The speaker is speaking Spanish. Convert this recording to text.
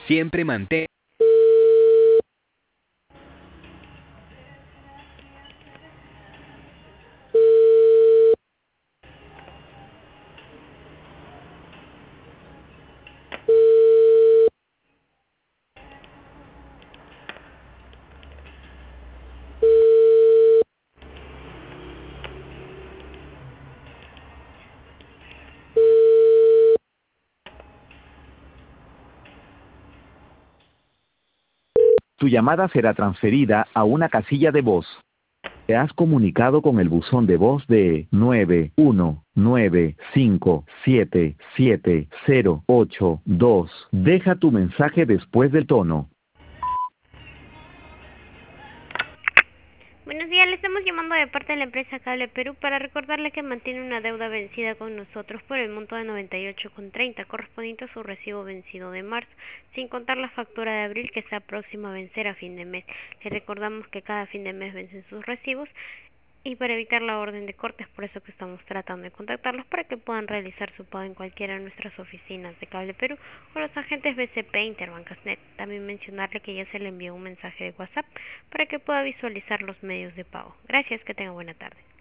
Siempre mantén. Tu llamada será transferida a una casilla de voz. Te has comunicado con el buzón de voz de 919577082. Deja tu mensaje después del tono. Buenos días, le estamos llamando de parte de la empresa Cable Perú para recordarle que mantiene una deuda vencida con nosotros por el monto de 98,30 correspondiente a su recibo vencido de marzo, sin contar la factura de abril que está próxima a vencer a fin de mes. Le recordamos que cada fin de mes vencen sus recibos y para evitar la orden de corte es por eso que estamos tratando de contactarlos para que puedan realizar su pago en cualquiera de nuestras oficinas de Cable Perú o los agentes BCP Interbancasnet. También mencionarle que ya se le envió un mensaje de WhatsApp para que pueda visualizar los medios de pago. Gracias, que tenga buena tarde.